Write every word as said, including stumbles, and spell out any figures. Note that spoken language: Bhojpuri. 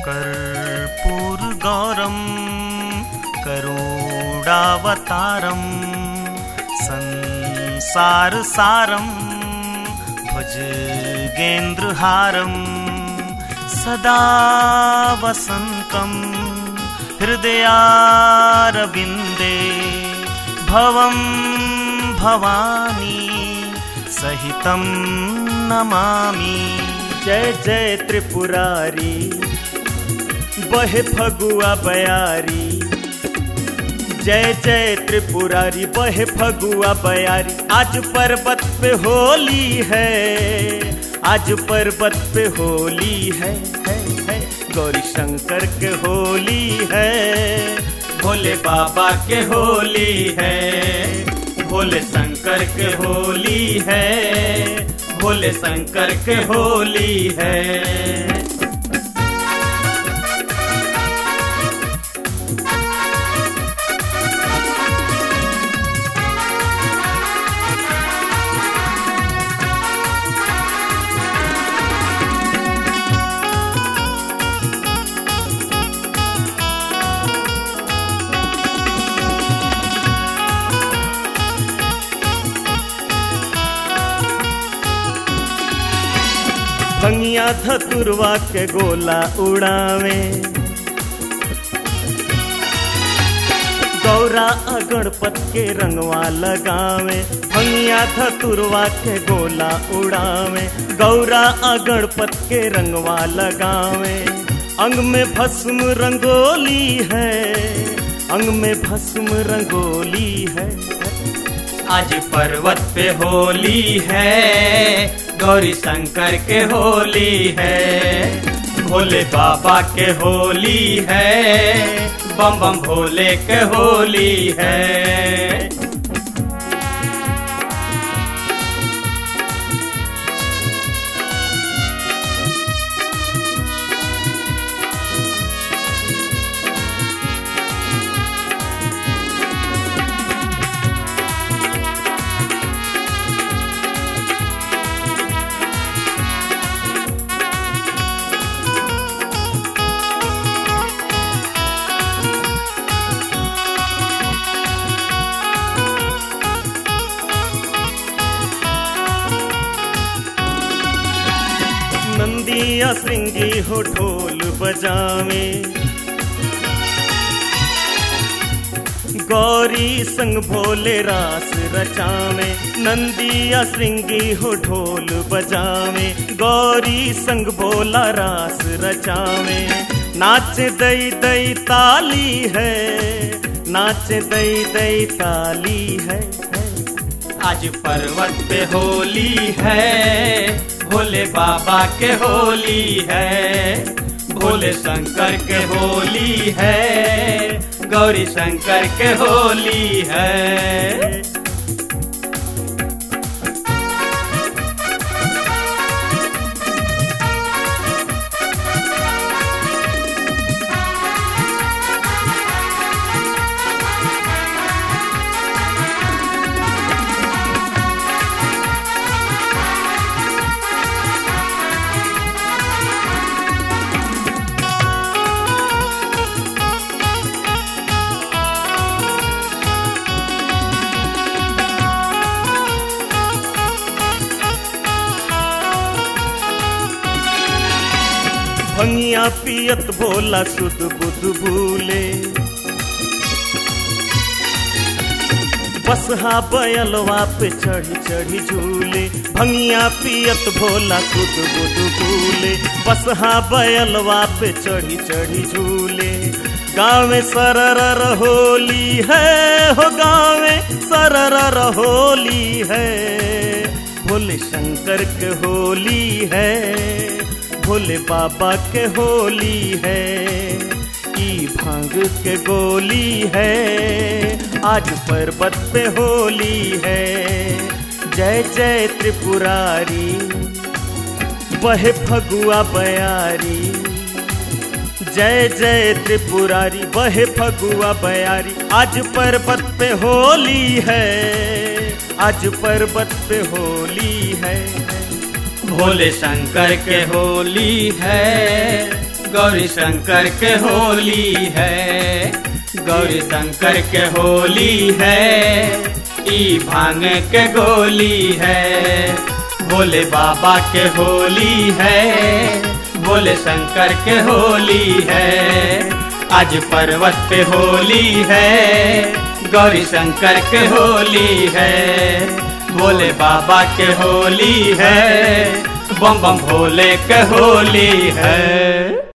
कर्पूरगौरं करुणावतारं संसारसारं भुजगेन्द्रहारं सदा वसन्तं हृदयारविन्दे भवं भवानी सहितं नमामि। जय जय त्रिपुरारी बहे फगुआ बयारी, जय जय त्रिपुरारी बहे फगुआ बयारी। आज पर्वत पे होली है, आज पर्वत पे होली है, है, है। गौरी शंकर के होली है, भोले बाबा के होली है, भोले शंकर के होली है, भोले शंकर के होली है। भंगिया धतुरवा के गोला उड़ावे, गौरा गणपत के रंगवा लगावे। भंगिया धतुरवा के गोला उड़ावे, गौरा गणपत के रंगवा लगावे। अंग में भस्म रंगोली है, अंग में भस्म रंगोली है। आज पर्वत पे होली है, गौरी शंकर के होली है, भोले बाबा के होली है, बम बम भोले के होली है। नंदिया श्रृंगी हो ढोल बजावे, गौरी संग भोले रास रचावे। नंदिया श्रृंगी हो ढोल बजावे, गौरी संग भोला रास रचावे। नाच दई दई ताली है, नाच दई दई ताली है, है। आज पर्वत पे होली है, भोले बाबा के होली है, भोले शंकर के होली है, गौरी शंकर के होली है। भंगिया पियत भोला सुध बुध भूले, बसहा बैलवा पे चढ़ी चढ़ी झूले। भंगिया पियत भोला सुध बुध भूले, बसहा बैलवा पे चढ़ी चढ़ी झूले। गाँव में सरर होली है, हो गाँव में सरर होली है, भोले शंकर के होली है, भोले बाबा के होली है। ई भांग के गोली है, आज पर्वत पे होली है। जय जय त्रिपुरारी बहे फगुआ बयारी, जय जय त्रिपुरारी बहे फगुआ बयारी। आज पर्वत पे होली है, आज पर्वत पे होली है, भोले शंकर के होली है, गौरी शंकर के होली है, गौरी शंकर के होली है, ई भांग के गोली है। भोले बाबा के होली है, भोले शंकर के होली है। आज पर्वत पे होली है, गौरी शंकर के होली है। भोले बाबा के होली है, बम बम भोले के होली है।